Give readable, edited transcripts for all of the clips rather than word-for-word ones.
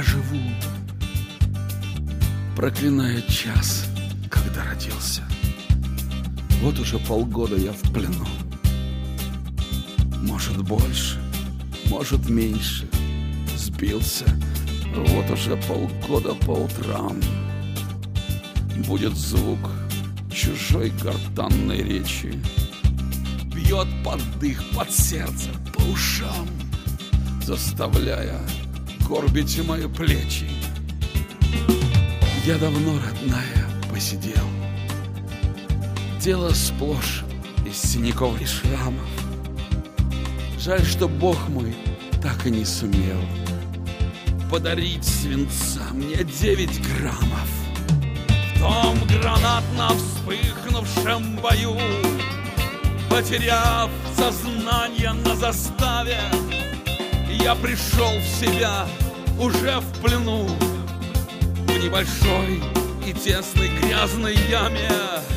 живу, проклиная час, когда родился. Вот уже полгода я в плену. Может больше, может меньше. Сбился, вот уже полгода по утрам. Будет звук чужой гортанной речи, бьет под дых, под сердце, по ушам, заставляя горбить мои плечи. Я давно, родная, посидел. Тело сплошь из синяков и шрамов. Жаль, что Бог мой так и не сумел подарить свинца мне 9 граммов. В том гранатно вспыхнувшем бою, потеряв сознание на заставе, я пришел в себя уже в плену, в небольшой и тесной грязной яме.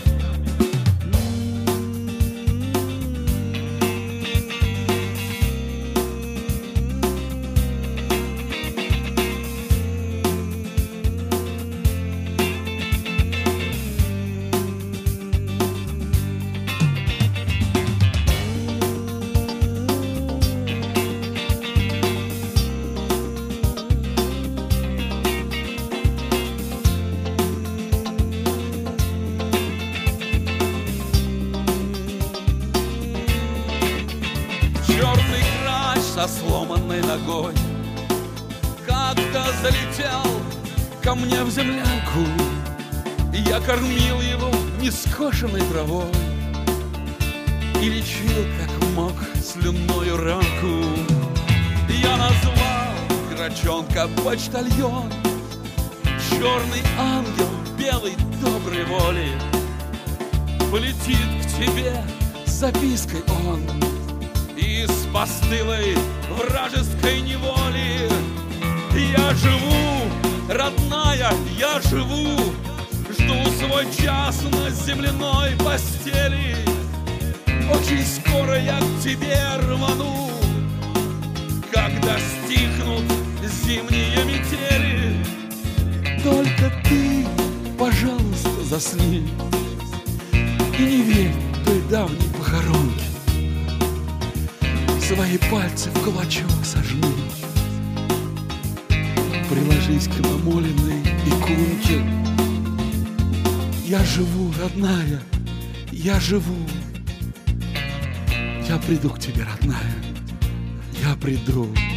Черный грач со сломанной ногой как-то залетел ко мне в землянку. Я кормил его нескошенной травой и лечил, как мог, слюною ранку. Я назвал грачонка почтальон, черный ангел белой доброй воли. Полетит к тебе с запиской он из постылой вражеской неволи. Я живу, родная, я живу, жду свой час на земляной постели. Очень скоро я к тебе рвану, когда стихнут зимние метели. Только ты, пожалуйста, засни и не верь той давней похоронке. Свои пальцы в кулачок сожми, приложись к намоленной иконке. Я живу, родная, я живу. Я приду к тебе, родная, я приду.